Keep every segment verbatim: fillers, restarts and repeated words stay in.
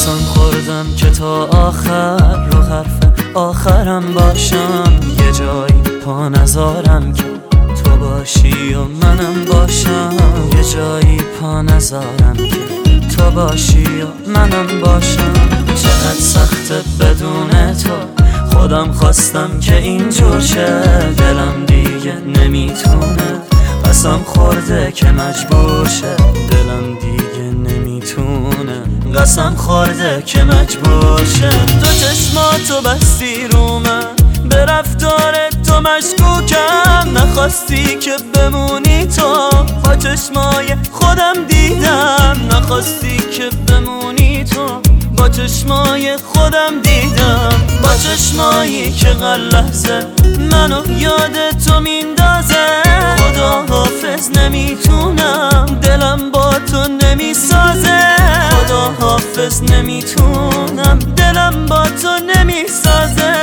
قسم خوردم که تا آخر رو حرف آخرم باشم، یه جایی پا نذارم که تو باشی و منم باشم، یه جایی پا نذارم که تو باشی و منم باشم. چقدر سخته بدون تو، خودم خواستم که اینجور شه، دلم دیگه نمیتونه، قسم خورده که مجبور شه، دلم دیگه نمیتونه، قسم خورده که مجبور شه. تو چشماتو بستی رو من، به رفتار تو مشکوکم، نخواستی که بمونی تو، با چشمای خودم دیدم، نخواستی که بمونی تو، با چشمای خودم دیدم، با چشمایی که هر لحظه منو یاد تو میندازه. خدا حافظ نمیتونم، دلم با تو نمیسازه، خدا حافظ نمیتونم، دلم با تو نمیسازه.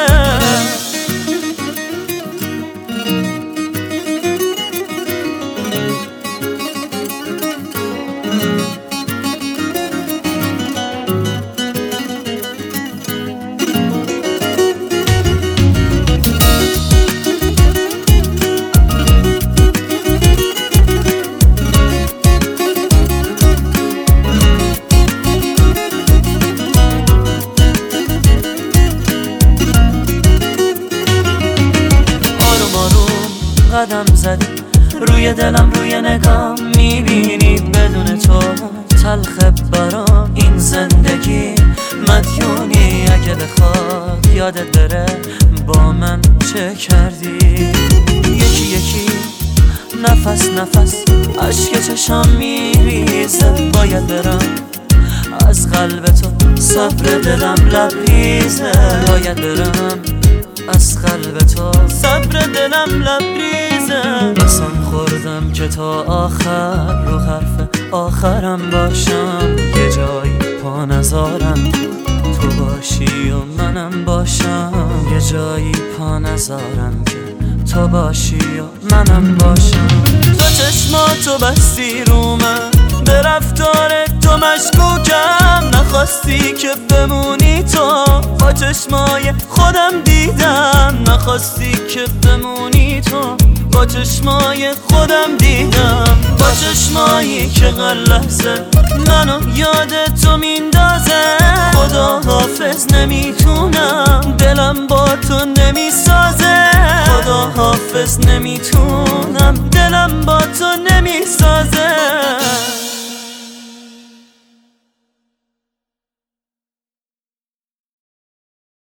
قدم زدی روی دلم، روی نگام میبینی بدون تو تلخ برام این زندگی. مدیونی اگه بخواد یادت بره با من چه کردی. یکی یکی نفس نفس اشک چشم میریزه، باید برم از قلب تو، صبر دلم لبریزه، باید برم از قلب تو، صبر دلم لبریزه. قسم خوردم که تا آخر رو حرف آخرم باشم، یه جایی پا نذارم تو باشی و منم باشم، یه جایی پا نذارم که تو باشی و منم باشم. تو چشماتو بستی رو من، به رفتار تو مشکوکم، نخواستی که بمونی تو، با چشمای خودم دیدم، نخواستی که بمونی تو، با چشمای خودم دیدم، با چشمایی که هر لحظه منو یاد تو میندازه. خدا حافظ نمیتونم، دلم با تو نمیسازه، خدا حافظ نمیتونم، دلم با تو نمیسازه.